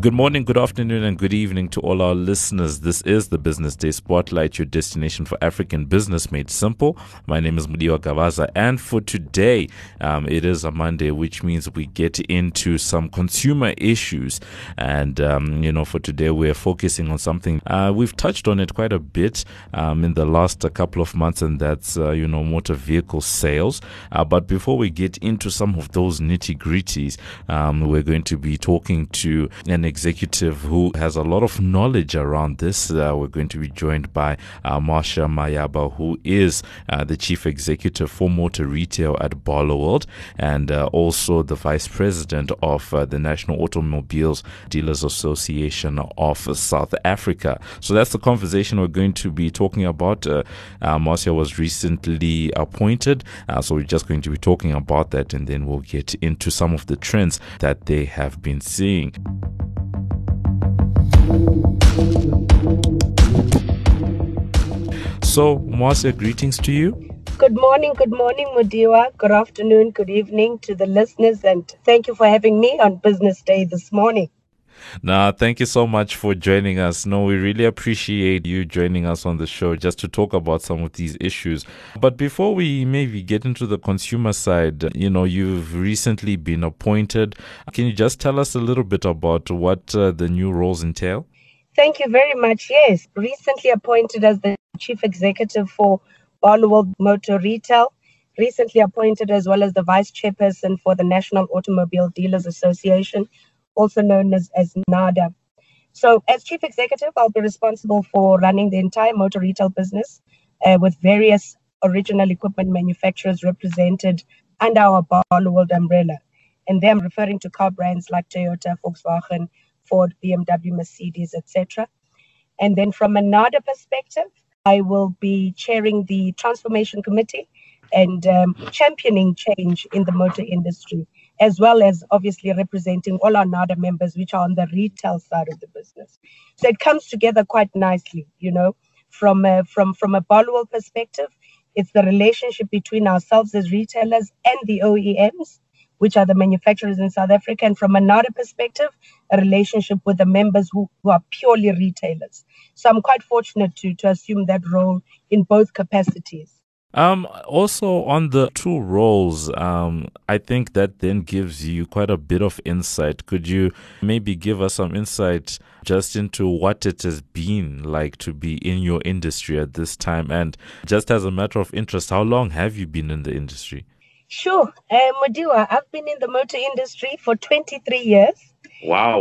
Good morning, good afternoon, and good evening to all our listeners. This is the Business Day Spotlight, your destination for African business made simple. My name is Mudiwa Gavaza, and for today, it is a Monday, which means we get into some consumer issues. And, for today, we're focusing on something. We've touched on it quite a bit in the last couple of months, and that's, motor vehicle sales. But before we get into some of those nitty-gritties, we're going to be talking to an executive who has a lot of knowledge around this. We're going to be joined by Marcia Mayaba, who is the chief executive for motor retail at Barloworld, and also the vice president of the National Automobiles Dealers Association of South Africa. So that's the conversation we're going to be talking about. Marcia was recently appointed, so we're just going to be talking about that, and then we'll get into some of the trends that they have been seeing. So, Marcia, greetings to you. Good morning, Mudiwa. Good afternoon, good evening to the listeners, and thank you for having me on Business Day this morning. Thank you so much for joining us. We really appreciate you joining us on the show just to talk about some of these issues. But before we maybe get into the consumer side, you've recently been appointed. Can you just tell us a little bit about what the new roles entail? Thank you very much. Yes, recently appointed as the Chief Executive for Barloworld Motor Retail, recently appointed as well as the Vice Chairperson for the National Automobile Dealers Association, also known as NADA. So as Chief Executive, I'll be responsible for running the entire motor retail business with various original equipment manufacturers represented under our Barloworld umbrella. And there I'm referring to car brands like Toyota, Volkswagen, Ford, BMW, Mercedes, etc. And then from a NADA perspective, I will be chairing the Transformation Committee and championing change in the motor industry, as well as obviously representing all our NADA members, which are on the retail side of the business. So it comes together quite nicely, from a Barloworld perspective. It's the relationship between ourselves as retailers and the OEMs, which are the manufacturers in South Africa, and from another perspective, a relationship with the members who are purely retailers. So I'm quite fortunate to assume that role in both capacities. Also on the two roles, I think that then gives you quite a bit of insight. Could you maybe give us some insight just into what it has been like to be in your industry at this time? And just as a matter of interest, how long have you been in the industry? Sure. Mudiwa, I've been in the motor industry for 23 years. Wow.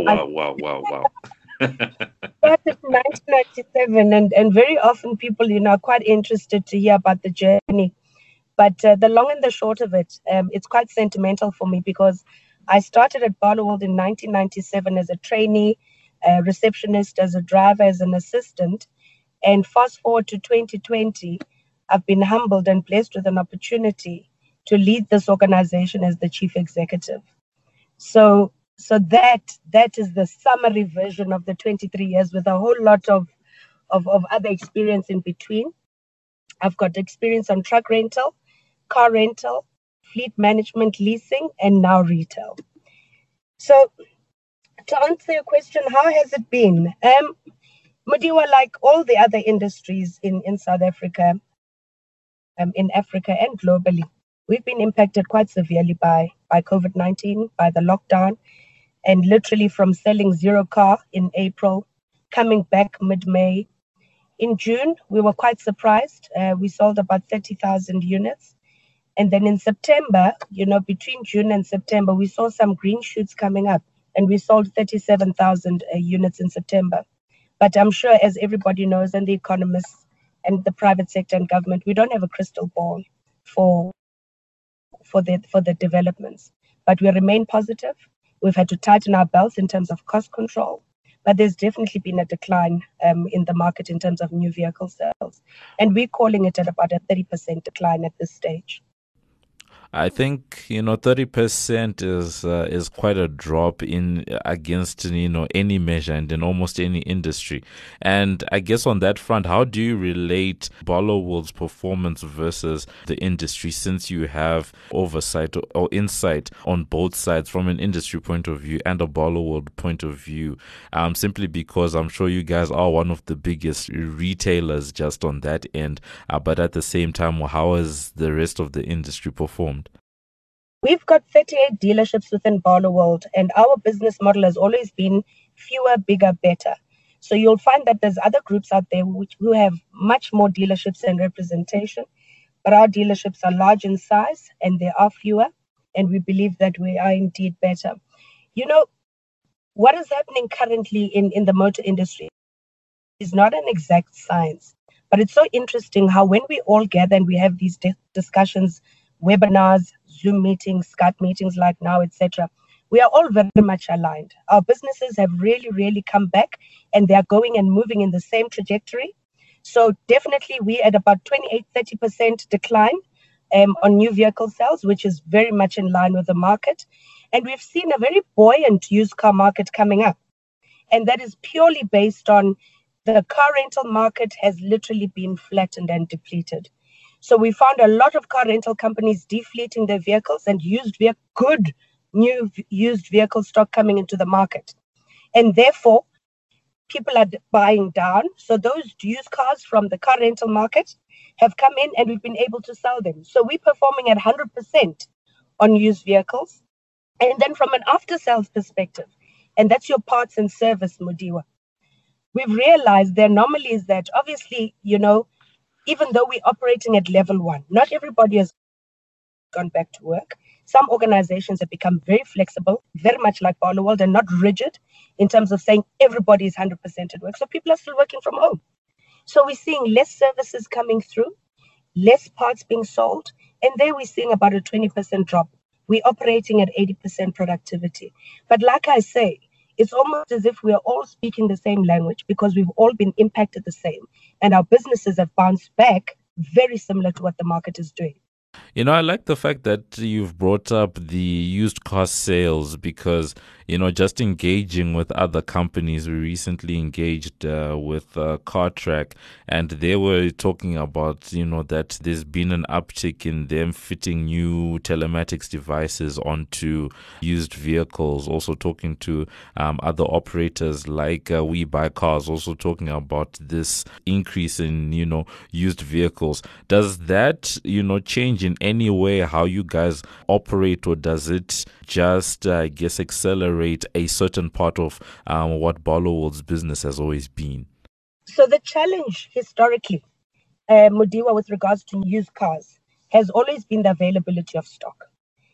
Started in 1997, and very often people, are quite interested to hear about the journey. But the long and the short of it, it's quite sentimental for me because I started at Barloworld in 1997 as a trainee, a receptionist, as a driver, as an assistant. And fast forward to 2020, I've been humbled and blessed with an opportunity to lead this organization as the chief executive. So that is the summary version of the 23 years with a whole lot of other experience in between. I've got experience on truck rental, car rental, fleet management, leasing, and now retail. So to answer your question, how has it been? Mudiwa, like all the other industries in South Africa, in Africa and globally, we've been impacted quite severely by COVID-19, by the lockdown, and literally from selling zero car in April, coming back mid-May. In June, we were quite surprised. We sold about 30,000 units. And then in September, between June and September, we saw some green shoots coming up, and we sold 37,000 units in September. But I'm sure, as everybody knows, and the economists and the private sector and government, we don't have a crystal ball for the developments. But we remain positive. We've had to tighten our belts in terms of cost control. But there's definitely been a decline in the market in terms of new vehicle sales. And we're calling it at about a 30% decline at this stage. I think 30% is quite a drop in against any measure and in almost any industry. And I guess on that front, how do you relate Barloworld's performance versus the industry, since you have oversight or insight on both sides from an industry point of view and a Barloworld point of view? Simply because I'm sure you guys are one of the biggest retailers just on that end, but at the same time, how has the rest of the industry performed? We've got 38 dealerships within Barloworld, and our business model has always been fewer, bigger, better. So you'll find that there's other groups out there who have much more dealerships and representation, but our dealerships are large in size and there are fewer, and we believe that we are indeed better. You know, what is happening currently in the motor industry is not an exact science, but it's so interesting how when we all gather and we have these discussions, webinars, Zoom meetings, Skype meetings like now, etc., we are all very much aligned. Our businesses have really, really come back and they are going and moving in the same trajectory. So definitely we at about 28-30% decline on new vehicle sales, which is very much in line with the market. And we've seen a very buoyant used car market coming up. And that is purely based on the car rental market has literally been flattened and depleted. So we found a lot of car rental companies defleeting their vehicles and good new used vehicle stock coming into the market. And therefore, people are buying down. So those used cars from the car rental market have come in and we've been able to sell them. So we're performing at 100% on used vehicles. And then from an after-sales perspective, and that's your parts and service, Mudiwa, we've realized the anomaly is that obviously, even though we're operating at level 1, not everybody has gone back to work. Some organizations have become very flexible, very much like Barloworld, and not rigid in terms of saying everybody is 100% at work. So people are still working from home. So we're seeing less services coming through, less parts being sold, and there we're seeing about a 20% drop. We're operating at 80% productivity. But like I say, it's almost as if we are all speaking the same language because we've all been impacted the same. And our businesses have bounced back very similar to what the market is doing. I like the fact that you've brought up the used car sales because, just engaging with other companies. We recently engaged with CarTrack, and they were talking about, that there's been an uptick in them fitting new telematics devices onto used vehicles. Also talking to other operators like We Buy Cars, also talking about this increase in, used vehicles. Does that, change in any way how you guys operate, or does it just, accelerate a certain part of what Barloworld's business has always been? So the challenge historically, Mudiwa, with regards to used cars, has always been the availability of stock.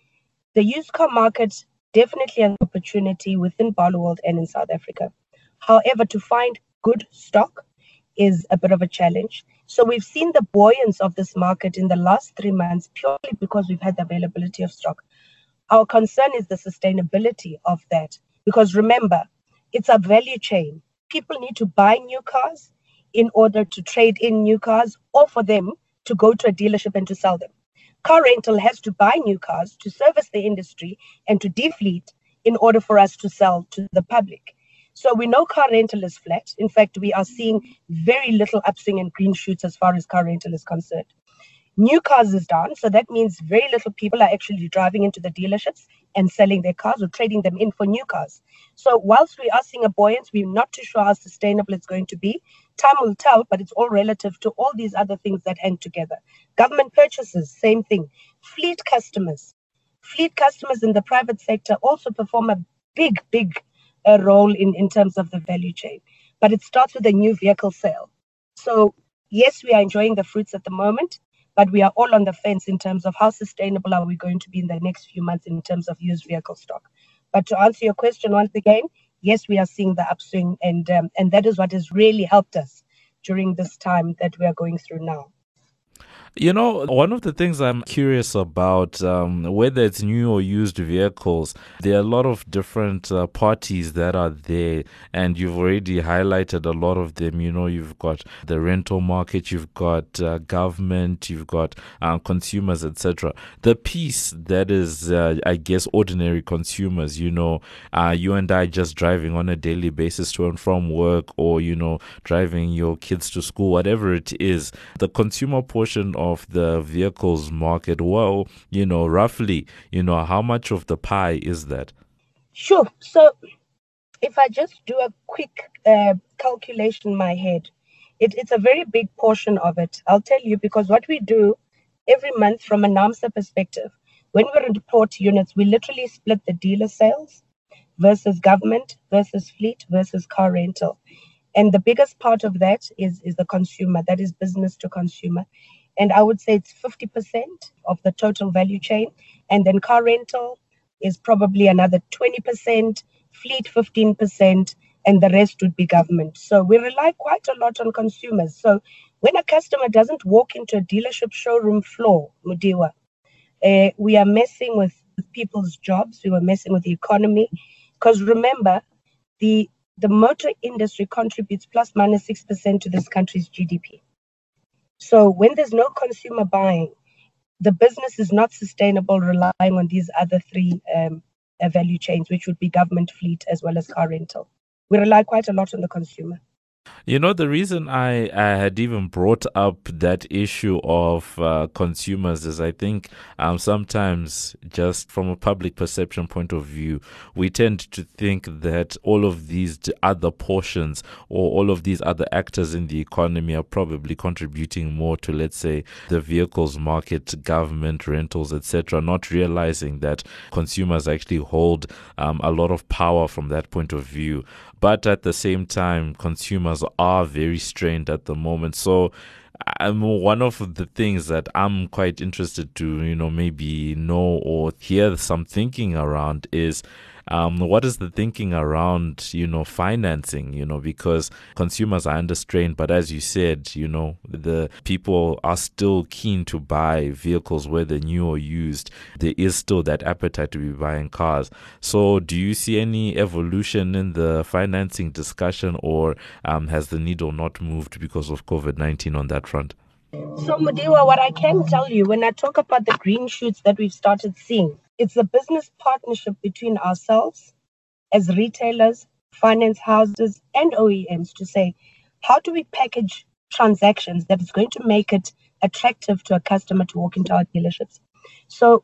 The used car market definitely has an opportunity within Barloworld and in South Africa. However, to find good stock is a bit of a challenge. So we've seen the buoyance of this market in the last 3 months purely because we've had the availability of stock. Our concern is the sustainability of that, because remember, it's a value chain. People need to buy new cars in order to trade in new cars or for them to go to a dealership and to sell them. Car rental has to buy new cars to service the industry and to defleet in order for us to sell to the public. So we know car rental is flat. In fact, we are seeing very little upswing and green shoots as far as car rental is concerned. New cars is down, so that means very little people are actually driving into the dealerships and selling their cars or trading them in for new cars. So whilst we are seeing a buoyance, we're not too sure how sustainable it's going to be. Time will tell, but it's all relative to all these other things that hang together. Government purchases, same thing. Fleet customers in the private sector also perform a big role in terms of the value chain. But it starts with a new vehicle sale. So yes, we are enjoying the fruits at the moment, but we are all on the fence in terms of how sustainable are we going to be in the next few months in terms of used vehicle stock. But to answer your question once again, yes, we are seeing the upswing, and that is what has really helped us during this time that we are going through now. You know, one of the things I'm curious about, whether it's new or used vehicles, there are a lot of different parties that are there, and you've already highlighted a lot of them. You know, you've got the rental market, you've got government, you've got consumers, etc. The piece that is, I guess, ordinary consumers, you know, you and I just driving on a daily basis to and from work, or, you know, driving your kids to school, whatever it is, the consumer portion of the vehicles market, well, you know, roughly, you know, how much of the pie is that? Sure. So if I just do a quick calculation in my head, it's a very big portion of it. I'll tell you, because what we do every month from a NAMSA perspective, when we report units, we literally split the dealer sales versus government versus fleet versus car rental. And the biggest part of that is the consumer, that is business to consumer. And I would say it's 50% of the total value chain. And then car rental is probably another 20%, fleet 15%, and the rest would be government. So we rely quite a lot on consumers. So when a customer doesn't walk into a dealership showroom floor, Mudiwa, we are messing with people's jobs, we were messing with the economy. Because remember, the motor industry contributes plus minus 6% to this country's GDP. So when there's no consumer buying, the business is not sustainable relying on these other three value chains, which would be government, fleet, as well as car rental. We rely quite a lot on the consumer. You know, the reason I had even brought up that issue of consumers is I think sometimes, just from a public perception point of view, we tend to think that all of these other portions or all of these other actors in the economy are probably contributing more to, let's say, the vehicles market, government, rentals, etc., not realizing that consumers actually hold a lot of power from that point of view. But at the same time, consumers are very strained at the moment. So one of the things that I'm quite interested to, you know, maybe know or hear some thinking around is what is the thinking around, you know, financing, you know, because consumers are under strain. But as you said, you know, the people are still keen to buy vehicles, whether new or used. There is still that appetite to be buying cars. So do you see any evolution in the financing discussion, or has the needle not moved because of COVID-19 on that front? So, Mudiwa, what I can tell you, when I talk about the green shoots that we've started seeing, it's a business partnership between ourselves as retailers, finance houses, and OEMs to say, how do we package transactions that is going to make it attractive to a customer to walk into our dealerships? So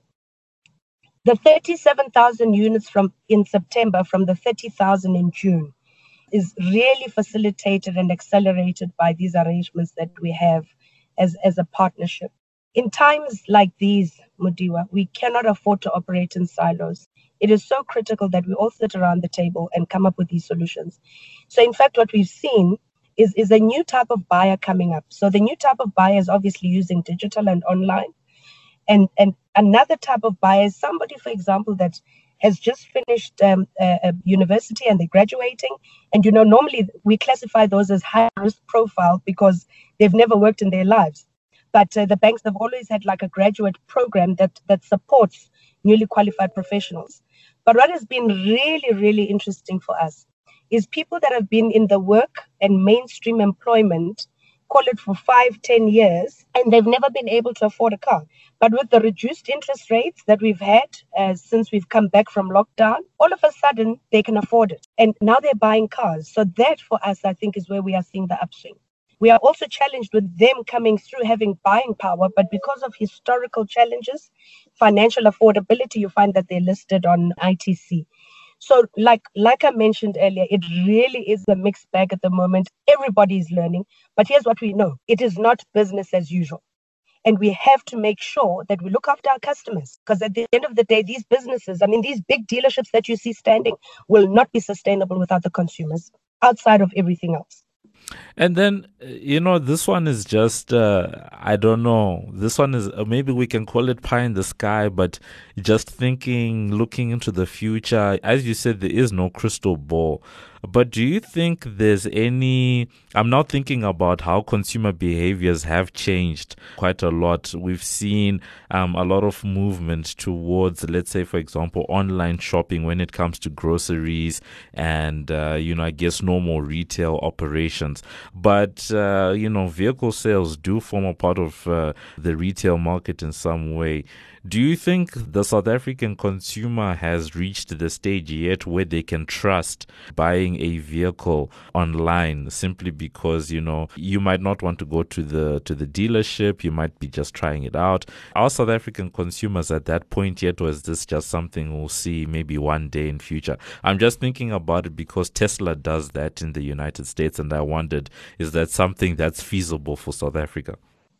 the 37,000 units in September from the 30,000 in June is really facilitated and accelerated by these arrangements that we have as a partnership. In times like these, Mudiwa, we cannot afford to operate in silos. It is so critical that we all sit around the table and come up with these solutions. So in fact, what we've seen is a new type of buyer coming up. So the new type of buyer is obviously using digital and online. And another type of buyer is somebody, for example, that has just finished a university and they're graduating. And, you know, normally we classify those as high risk profile because they've never worked in their lives. But the banks have always had like a graduate program that supports newly qualified professionals. But what has been really, really interesting for us is people that have been in the work and mainstream employment, call it for 5-10 years, and they've never been able to afford a car. But with the reduced interest rates that we've had since we've come back from lockdown, all of a sudden they can afford it. And now they're buying cars. So that for us, I think, is where we are seeing the upswing. We are also challenged with them coming through having buying power, but because of historical challenges, financial affordability, you find that they're listed on ITC. So like I mentioned earlier, it really is a mixed bag at the moment. Everybody is learning. But here's what we know. It is not business as usual. And we have to make sure that we look after our customers. Because at the end of the day, these businesses, I mean, these big dealerships that you see standing will not be sustainable without the consumers outside of everything else. And then, you know, this one is just, I don't know, this one is, maybe we can call it pie in the sky, but just thinking, looking into the future, as you said, there is no crystal ball. But do you think there's any, I'm now thinking about how consumer behaviors have changed quite a lot. We've seen a lot of movement towards, let's say, for example, online shopping when it comes to groceries and, I guess normal retail operations. But, vehicle sales do form a part of the retail market in some way. Do you think the South African consumer has reached the stage yet where they can trust buying a vehicle online simply because, you might not want to go to the dealership, you might be just trying it out? Are South African consumers at that point yet, or is this just something we'll see maybe one day in future? I'm just thinking about it because Tesla does that in the United States, and I wondered, is that something that's feasible for South Africa?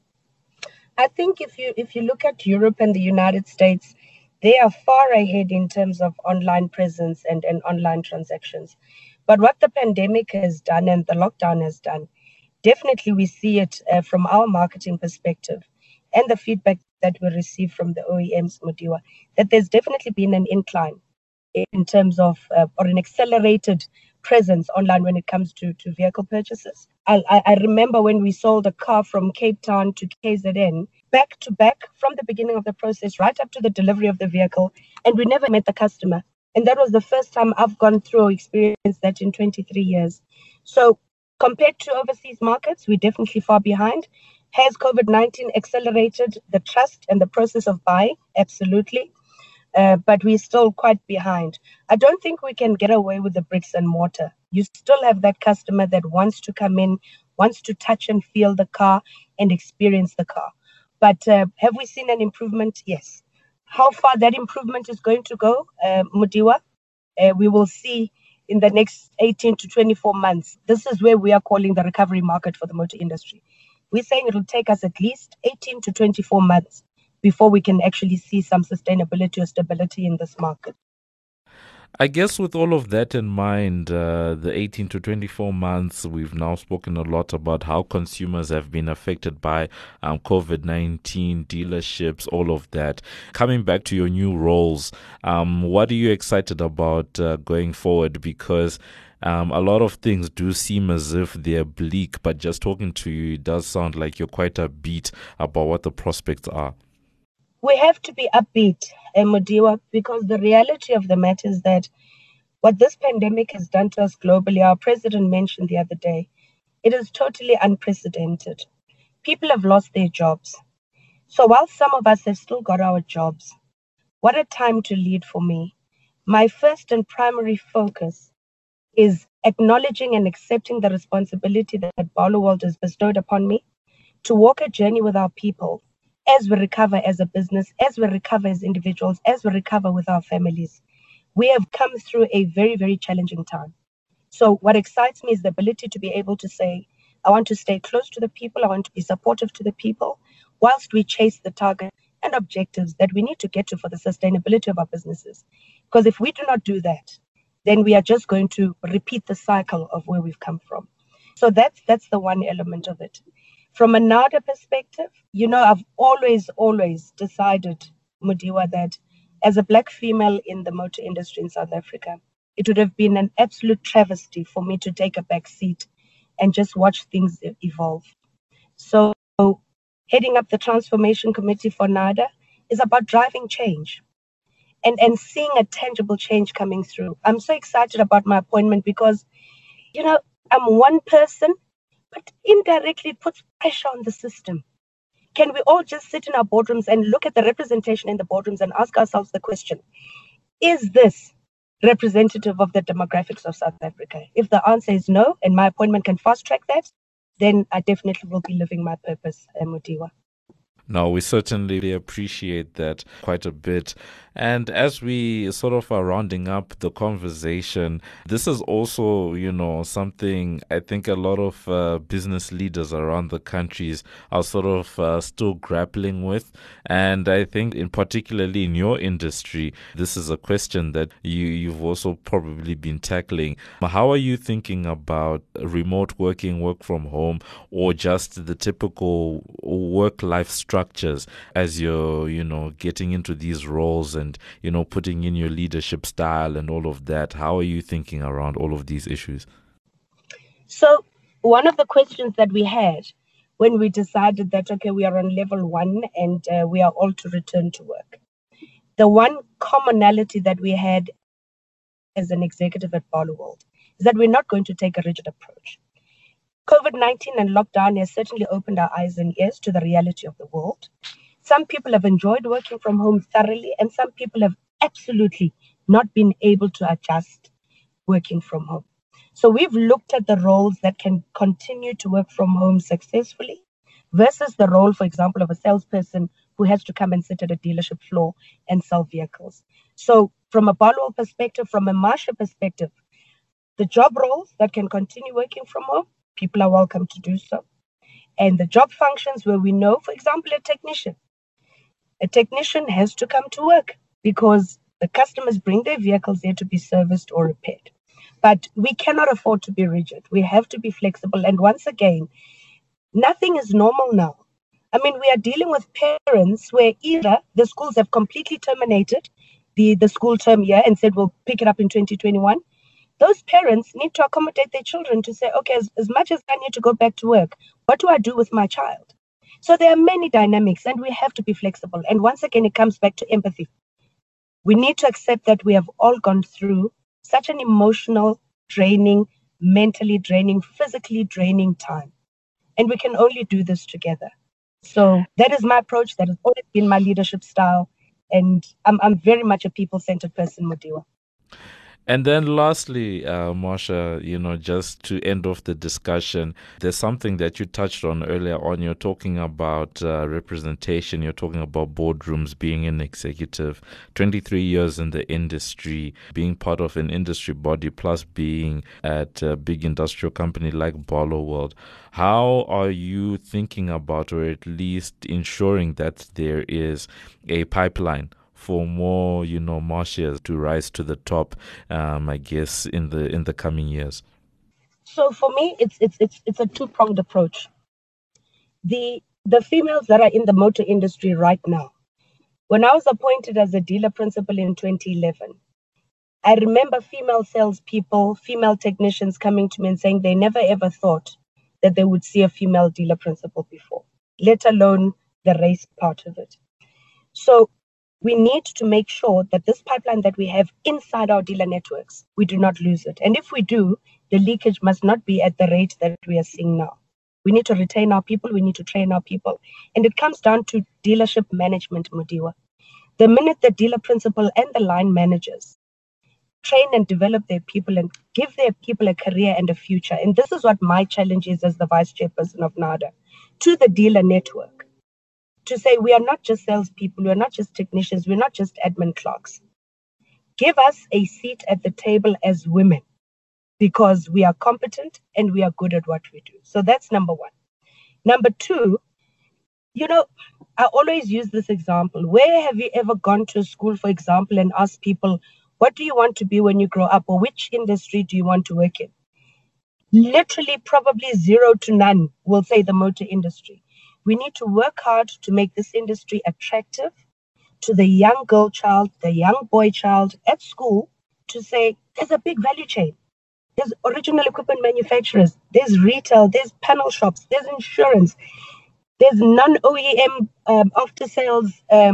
I think if you look at Europe and the United States, they are far ahead in terms of online presence and online transactions. But what the pandemic has done and the lockdown has done, definitely we see it from our marketing perspective and the feedback that we receive from the OEMs, Mudiwa, that there's definitely been an incline in terms of or an accelerated presence online when it comes to vehicle purchases. I remember when we sold a car from Cape Town to KZN, back to back from the beginning of the process right up to the delivery of the vehicle, and we never met the customer. And that was the first time I've gone through or experienced that in 23 years. So compared to overseas markets, we're definitely far behind. Has COVID-19 accelerated the trust and the process of buying? Absolutely. But we're still quite behind. I don't think we can get away with the bricks and mortar. You still have that customer that wants to come in, wants to touch and feel the car and experience the car. But have we seen an improvement? Yes. How far that improvement is going to go, Mudiwa, we will see in the next 18 to 24 months. This is where we are calling the recovery market for the motor industry. We're saying it will take us at least 18 to 24 months before we can actually see some sustainability or stability in this market. I guess with all of that in mind, the 18 to 24 months, we've now spoken a lot about how consumers have been affected by COVID-19, dealerships, all of that. Coming back to your new roles, what are you excited about going forward? Because a lot of things do seem as if they're bleak, but just talking to you, it does sound like you're quite upbeat about what the prospects are. We have to be upbeat, Mudiwa, because the reality of the matter is that what this pandemic has done to us globally, our president mentioned the other day, it is totally unprecedented. People have lost their jobs. So while some of us have still got our jobs, what a time to lead for me. My first and primary focus is acknowledging and accepting the responsibility that Barloworld has bestowed upon me to walk a journey with our people as we recover as a business, as we recover as individuals, as we recover with our families. We have come through a very, very challenging time. So what excites me is the ability to be able to say, I want to stay close to the people, I want to be supportive to the people, whilst we chase the target and objectives that we need to get to for the sustainability of our businesses. Because if we do not do that, then we are just going to repeat the cycle of where we've come from. So that's the one element of it. From a NADA perspective, I've always decided, Mudiwa, that as a Black female in the motor industry in South Africa, it would have been an absolute travesty for me to take a back seat and just watch things evolve. So heading up the transformation committee for NADA is about driving change and seeing a tangible change coming through. I'm so excited about my appointment because, I'm one person, but indirectly it puts pressure on the system. Can we all just sit in our boardrooms and look at the representation in the boardrooms and ask ourselves the question, is this representative of the demographics of South Africa? If the answer is no, and my appointment can fast track that, then I definitely will be living my purpose, Mudiwa. No, we certainly appreciate that quite a bit. And as we sort of are rounding up the conversation, this is also, something I think a lot of business leaders around the countries are sort of still grappling with. And I think particularly in your industry, this is a question that you've also probably been tackling. How are you thinking about remote working, work from home, or just the typical work-life structures as you're, getting into these roles and and, putting in your leadership style and all of that. How are you thinking around all of these issues? So one of the questions that we had when we decided that, okay, we are on level 1 and we are all to return to work, the one commonality that we had as an executive at Barloworld is that we're not going to take a rigid approach. COVID-19 and lockdown has certainly opened our eyes and ears to the reality of the world. Some people have enjoyed working from home thoroughly, and some people have absolutely not been able to adjust working from home. So we've looked at the roles that can continue to work from home successfully versus the role, for example, of a salesperson who has to come and sit at a dealership floor and sell vehicles. So from a Barloworld perspective, from a Marsha perspective, the job roles that can continue working from home, people are welcome to do so. And the job functions where we know, for example, a technician has to come to work because the customers bring their vehicles there to be serviced or repaired. But we cannot afford to be rigid. We have to be flexible. And once again, nothing is normal now. I mean, we are dealing with parents where either the schools have completely terminated the school term year and said, we'll pick it up in 2021. Those parents need to accommodate their children to say, okay, as much as I need to go back to work, what do I do with my child? So there are many dynamics and we have to be flexible. And once again, it comes back to empathy. We need to accept that we have all gone through such an emotional, draining, mentally draining, physically draining time. And we can only do this together. So that is my approach. That has always been my leadership style. And I'm very much a people-centered person, Mudiwa. And then lastly, Marsha, just to end off the discussion, there's something that you touched on earlier on. You're talking about representation. You're talking about boardrooms, being an executive, 23 years in the industry, being part of an industry body, plus being at a big industrial company like Barloworld. How are you thinking about, or at least ensuring that there is a pipeline for more, Marshas to rise to the top, I guess, in the coming years? So for me, it's a two-pronged approach. The females that are in the motor industry right now, when I was appointed as a dealer principal in 2011, I remember female salespeople, female technicians coming to me and saying they never ever thought that they would see a female dealer principal before, let alone the race part of it. So we need to make sure that this pipeline that we have inside our dealer networks, we do not lose it. And if we do, the leakage must not be at the rate that we are seeing now. We need to retain our people. We need to train our people. And it comes down to dealership management, Mudiwa. The minute the dealer principal and the line managers train and develop their people and give their people a career and a future, and this is what my challenge is as the vice chairperson of NADA, to the dealer network, to say we are not just salespeople, we are not just technicians, we're not just admin clerks. Give us a seat at the table as women because we are competent and we are good at what we do. So that's number one. Number two, I always use this example. Where have you ever gone to a school, for example, and asked people, what do you want to be when you grow up, or which industry do you want to work in? Literally, probably 0 to none will say the motor industry. We need to work hard to make this industry attractive to the young girl child, the young boy child at school, to say there's a big value chain. There's original equipment manufacturers, there's retail, there's panel shops, there's insurance, there's non-OEM after-sales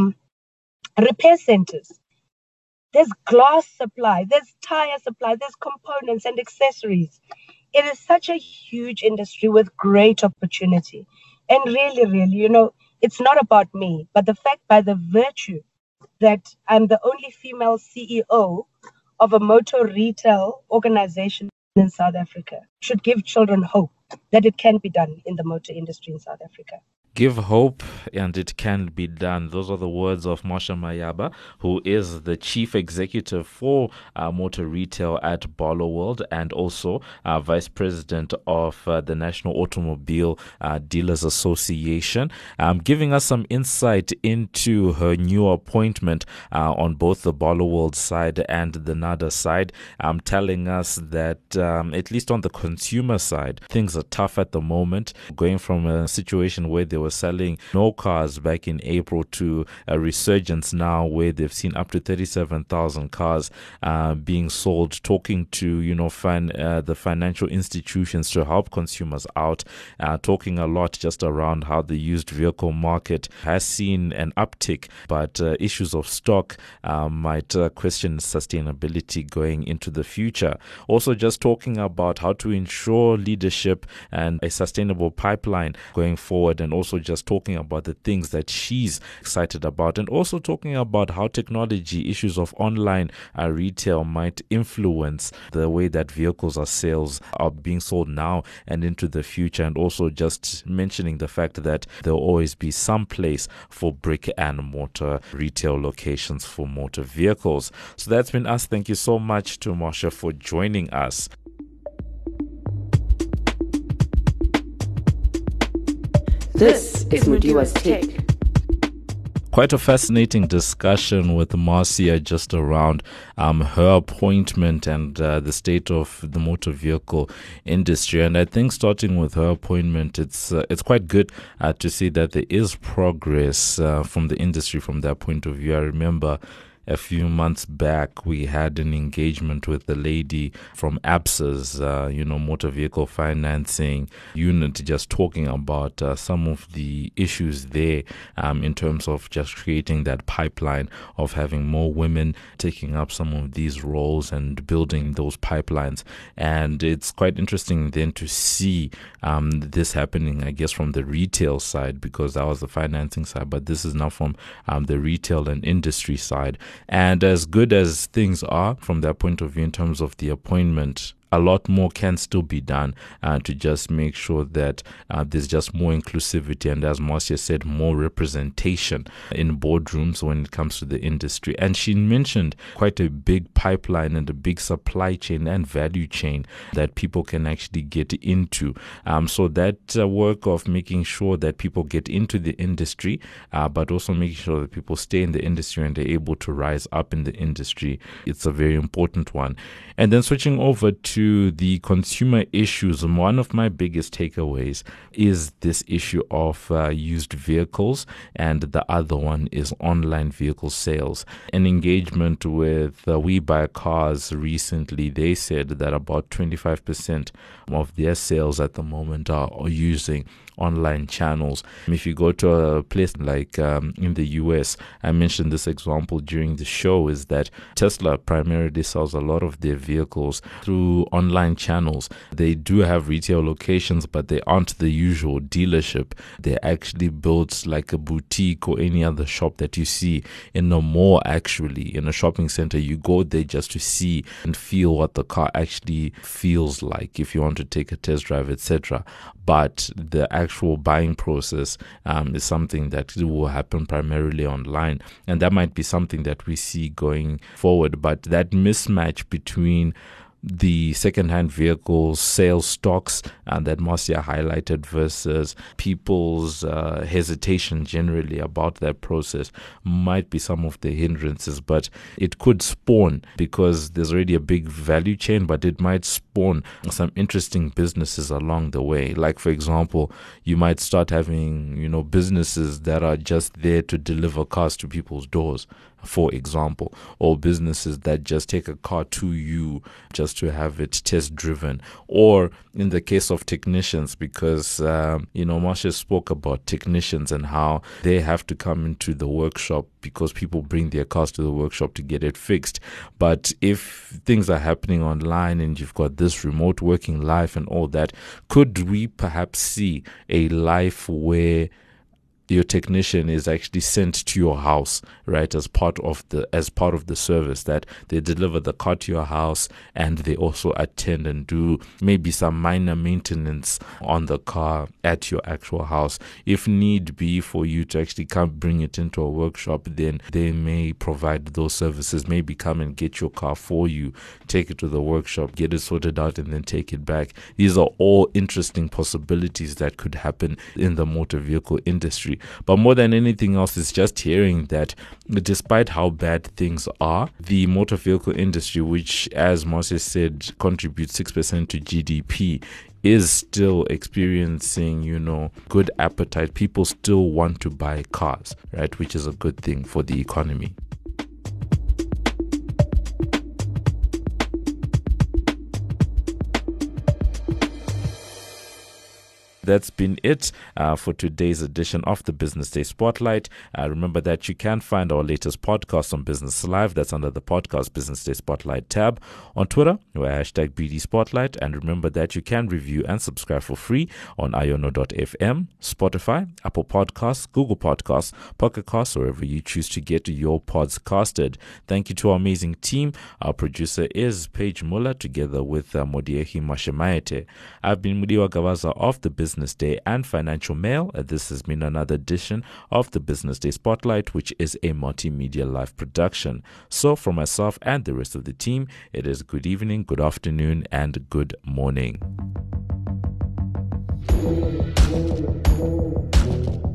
repair centers. There's glass supply, there's tire supply, there's components and accessories. It is such a huge industry with great opportunity. And really, it's not about me, but the fact by the virtue that I'm the only female CEO of a motor retail organization in South Africa should give children hope that it can be done in the motor industry in South Africa. Give hope and it can be done. Those are the words of Marsha Mayaba, who is the chief executive for motor retail at Barloworld and also vice president of the National Automobile Dealers Association, giving us some insight into her new appointment on both the Barloworld side and the NADA side, telling us that at least on the consumer side, things are tough at the moment, going from a situation where there were selling no cars back in April to a resurgence now where they've seen up to 37,000 cars being sold, talking to, the financial institutions to help consumers out, talking a lot just around how the used vehicle market has seen an uptick, but issues of stock might question sustainability going into the future. Also just talking about how to ensure leadership and a sustainable pipeline going forward, and also just talking about the things that she's excited about, and also talking about how technology, issues of online retail might influence the way that vehicles are being sold now and into the future, and also just mentioning the fact that there'll always be some place for brick and mortar retail locations for motor vehicles. So that's been us. Thank you so much to Marsha for joining us. This is Mudiwa's Take. Quite a fascinating discussion with Marcia just around her appointment and the state of the motor vehicle industry. And I think starting with her appointment, it's quite good to see that there is progress from the industry from that point of view. I remember a few months back, we had an engagement with the lady from ABSA's, motor vehicle financing unit, just talking about some of the issues there in terms of just creating that pipeline of having more women taking up some of these roles and building those pipelines. And it's quite interesting then to see this happening, I guess, from the retail side, because that was the financing side, but this is now from the retail and industry side. And as good as things are from that point of view in terms of the appointment, a lot more can still be done to just make sure that there's just more inclusivity and, as Marcia said, more representation in boardrooms when it comes to the industry. And she mentioned quite a big pipeline and a big supply chain and value chain that people can actually get into. So that work of making sure that people get into the industry, but also making sure that people stay in the industry and they're able to rise up in the industry, it's a very important one. And then switching over to the consumer issues, one of my biggest takeaways is this issue of used vehicles, and the other one is online vehicle sales. An engagement with We Buy Cars recently, they said that about 25% of their sales at the moment are using online channels. If you go to a place like in the US, I mentioned this example during the show, is that Tesla primarily sells a lot of their vehicles through online channels. They do have retail locations, but they aren't the usual dealership. They actually built like a boutique or any other shop that you see in a mall, actually. In a shopping center, you go there just to see and feel what the car actually feels like if you want to take a test drive, etc. But the actual buying process is something that will happen primarily online, and that might be something that we see going forward. But that mismatch between the second-hand vehicle sales stocks that Marcia highlighted versus people's hesitation generally about that process might be some of the hindrances, but it could spawn, because there's already a big value chain, but it might spawn some interesting businesses along the way. Like, for example, you might start having, businesses that are just there to deliver cars to people's doors, for example, or businesses that just take a car to you just to have it test driven. Or in the case of technicians, because, Marcia spoke about technicians and how they have to come into the workshop because people bring their cars to the workshop to get it fixed. But if things are happening online and you've got this remote working life and all that, could we perhaps see a life where your technician is actually sent to your house, right, as part of the service, that they deliver the car to your house and they also attend and do maybe some minor maintenance on the car at your actual house. If need be for you to actually come bring it into a workshop, then they may provide those services, maybe come and get your car for you, take it to the workshop, get it sorted out, and then take it back. These are all interesting possibilities that could happen in the motor vehicle industry. industry. But more than anything else, it's just hearing that despite how bad things are, the motor vehicle industry, which, as Moses said, contributes 6% to GDP, is still experiencing, good appetite. People still want to buy cars, right? Which is a good thing for the economy. That's been it for today's edition of the Business Day Spotlight. Remember that you can find our latest podcast on Business Live. That's under the podcast Business Day Spotlight tab. On Twitter, we're #BD Spotlight. And remember that you can review and subscribe for free on iono.fm, Spotify, Apple Podcasts, Google Podcasts, Pocket Casts, wherever you choose to get your pods casted. Thank you to our amazing team. Our producer is Paige Muller, together with Modiehi Mashemaete. I've been Mudiwa Gavaza of the Business Day and Financial Mail. This has been another edition of the Business Day Spotlight, which is a multimedia live production. So for myself and the rest of the team, it is good evening, good afternoon, and good morning.